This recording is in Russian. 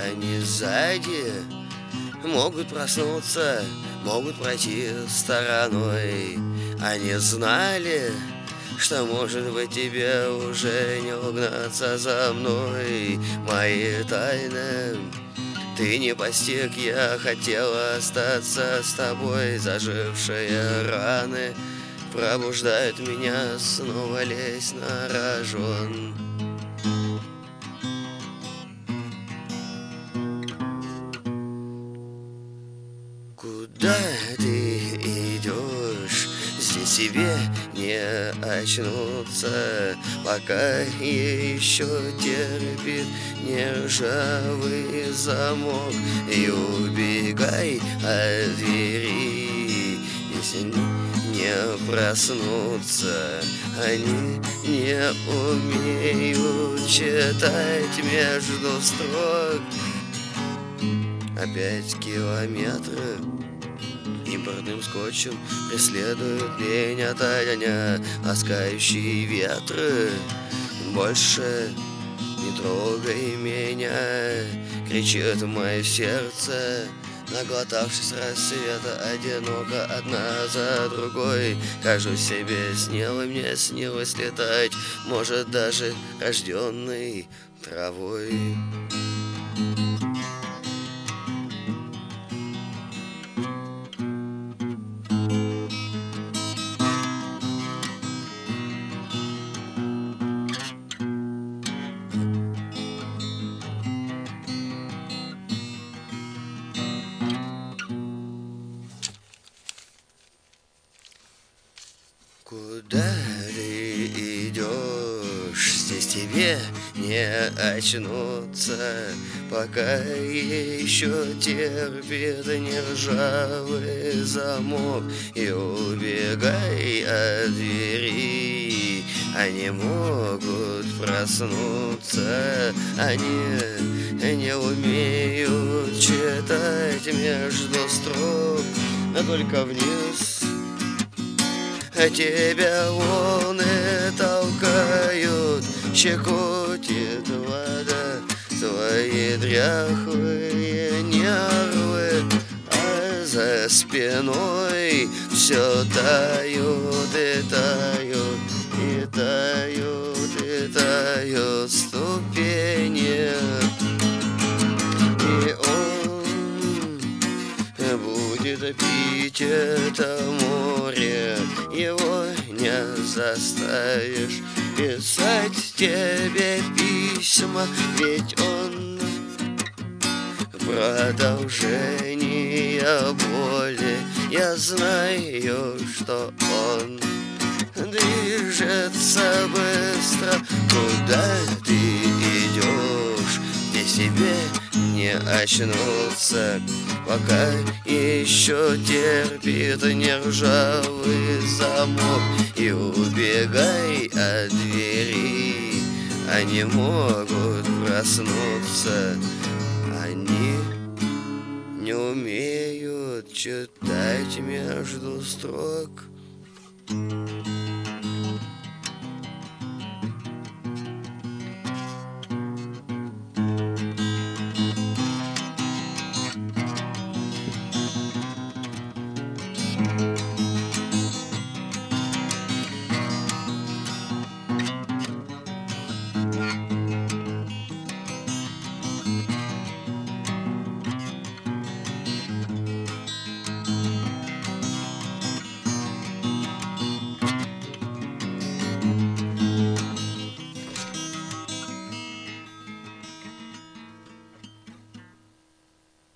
они сзади могут проснуться, могут пройти стороной. Они знали, что, может быть, тебе уже не угнаться за мной. Мои тайны ты не постиг, я хотела остаться с тобой. Зажившие раны пробуждают меня, снова лезть на рожон. Куда ты идешь? Здесь тебе не очнуться, пока еще терпит нержавый замок. И убегай от двери, если не проснуться. Они не умеют читать между строк. Опять километры импортным скотчем преследуют лень ото дня, ласкающие ветры. Больше не трогай меня, кричит мое сердце, наглотавшись рассвета, одиноко одна за другой. Кажусь себе смелой, мне снилось летать, может, даже рожденный травой. Куда ты идешь? Здесь тебе не очнуться, пока еще терпит нержавый замок. И убегай от двери, они могут проснуться. Они не умеют читать между строк, а только вниз. А тебя волны толкают, щекотит вода твои дряхлые нервы, а за спиной все тают и тают, и тают, и тают ступени. И он будет пить это море, его не заставишь писать тебе письма, ведь он продолжение боли. Я знаю, что он движется быстро. Куда ты идешь? Где себе не очнуться, пока еще терпит нержавый замок. И убегай от двери, они могут проснуться. Они не умеют читать между строк.